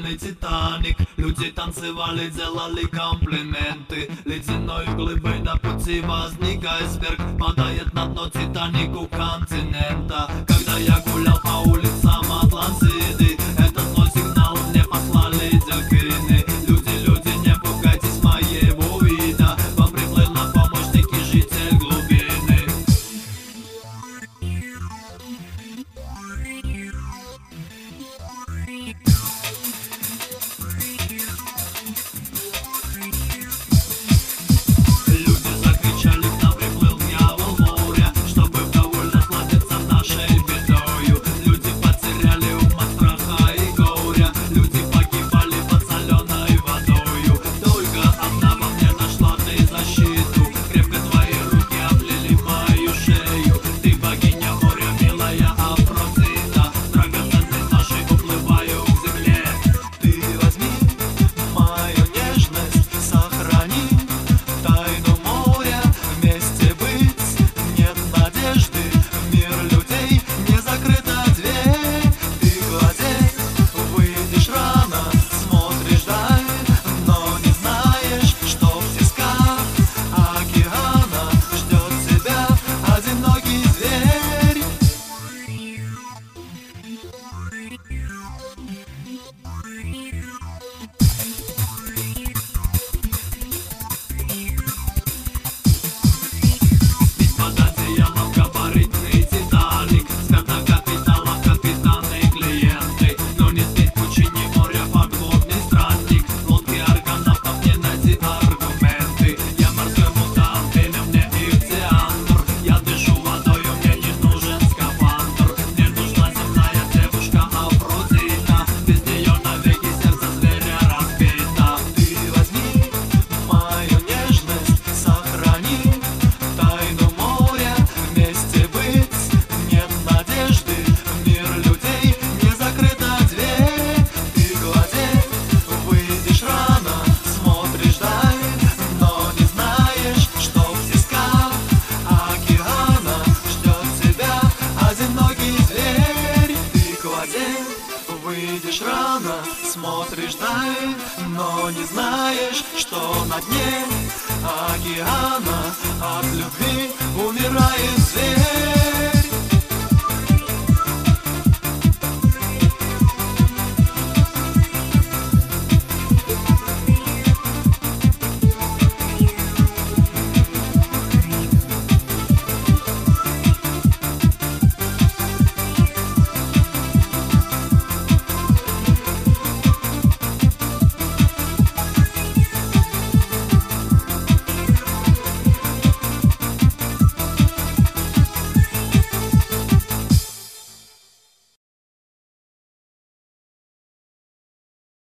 полный Титаник. Люди танцевали, делали комплименты. Ледяной глыбой на пути возник айсберг. Падает на дно Титанику континента. Когда я гулял по улицам Атлантиды, это злой сигнал мне послали дельфины. Люди, не пугайтесь моего вида. Вам приплыл на помощь некий житель глубины. Люди закричали, к нам приплыл дьявол моря, чтобы вдоволь насладиться нашей бедою. Люди потеряли ум от страха и горя. Люди погибали под соленой водою. Только одна во мне нашла ты защиту. Крепко твои руки облили мою шею. Ты богиня моря, милая Афродита. Драгоценность нашей уплываю к земле. Ты возьми мою нежность, сохрани тайну моря. Вместе быть нет надежды. В мир людей не закрыта дверь. Ты гладей, выйдешь рано, смотришь даль, но не знаешь, что в тисках океана ждет тебя одинокий зверь. Ведь под одеялом габаритный Титаник. Скотна капиталов, капитаны и клиенты. Но не спит в пучине моря подводный странник. В лодке аргонавтов не найти аргументы. Я морской мутант, имя мне Ихтиандр. Я дышу водою, мне не нужен скафандр. Мне нужна земная девушка Афродита. Без нее навеки сердце зверя разбито. Ты возьми мою нежность, сохрани тайну моря. Вместе быть нет надежды. В мир людей не закрыта дверь. Ты гладей, выйдешь рано, смотришь даль, но не знаешь, что в тисках океана ждет тебя одинокий зверь. Ты гладей, выйдешь рано, смотришь даль, но не знаешь, что на дне океана от любви умирает зверь.